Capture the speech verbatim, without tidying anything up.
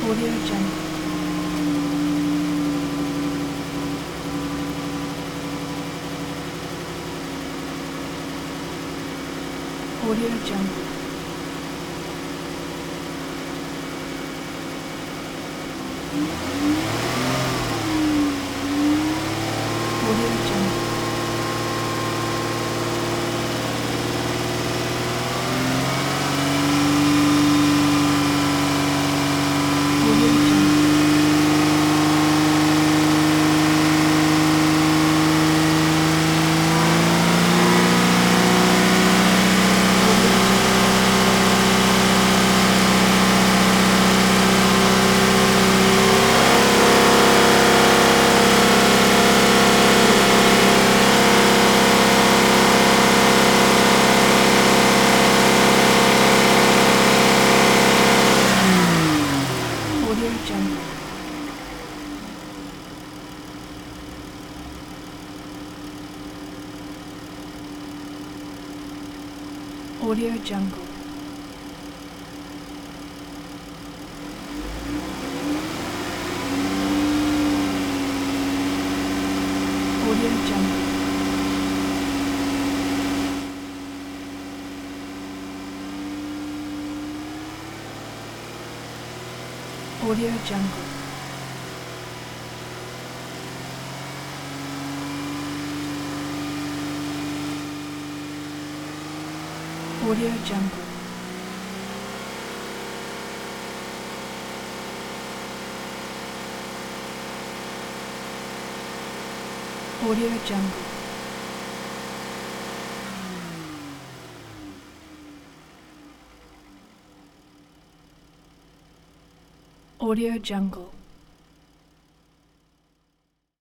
Audio Jungle. Audio Jungle. Audio Jungle. Audio Jungle. Audio Jungle. Audio Jungle. Audio Jungle. Audio Jungle. Audio Jungle. Audio Jungle. Audio Jungle.